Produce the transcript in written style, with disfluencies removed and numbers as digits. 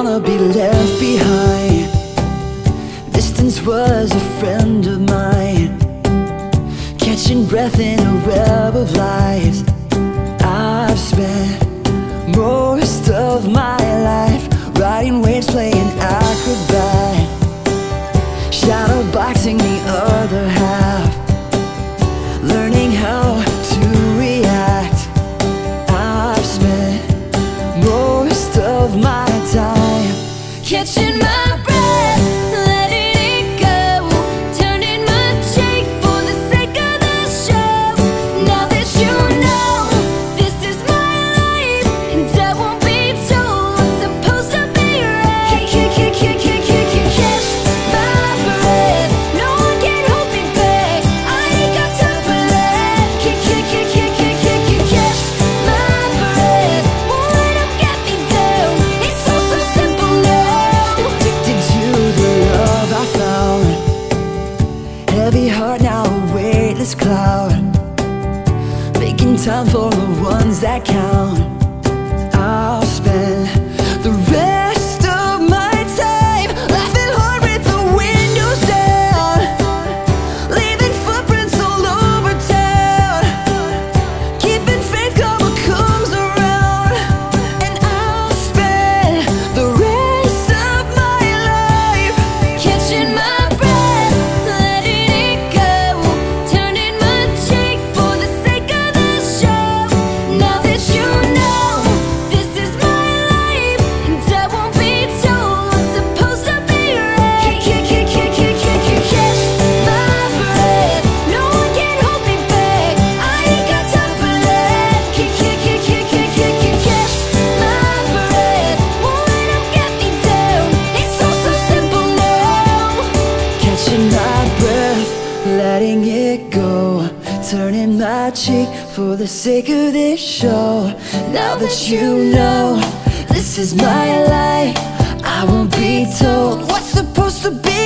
wanna be left behind. Distance was a friend of mine, catching breath in a web of lies. I've spent most of my life riding waves, playing acrobat, shadow boxing the other half, learning how to react. I've spent most of my time catching my breath, letting it go, turning my cheek for the sake of the show. Now that you know this is my life, and I won't be told what's supposed to be right. Catch my breath, no one can hold me back. I ain't got time for that. Catch my breath, won't let 'em get me down. It's all so simple now. Addicted to the love I found, heavy heart now a weightless cloud, making time for the ones that count. I'll spend the rest of my time laughing hard with the windows down, leaving footprints all over town, keeping faith come what comes around. And I'll spend the rest of my life catching my breath, letting it go, turning my cheek for the sake of the show. Now that you know this is my life, and I won't be told what's supposed to be right. Catch my breath, no one can hold me back. I ain't got time for that. Catch my breath, won't let 'em get me down. It's all so simple now. Catching my breath, letting it go, turning my cheek for the sake of this show. Now that you know this is my life, I won't be told what's supposed to be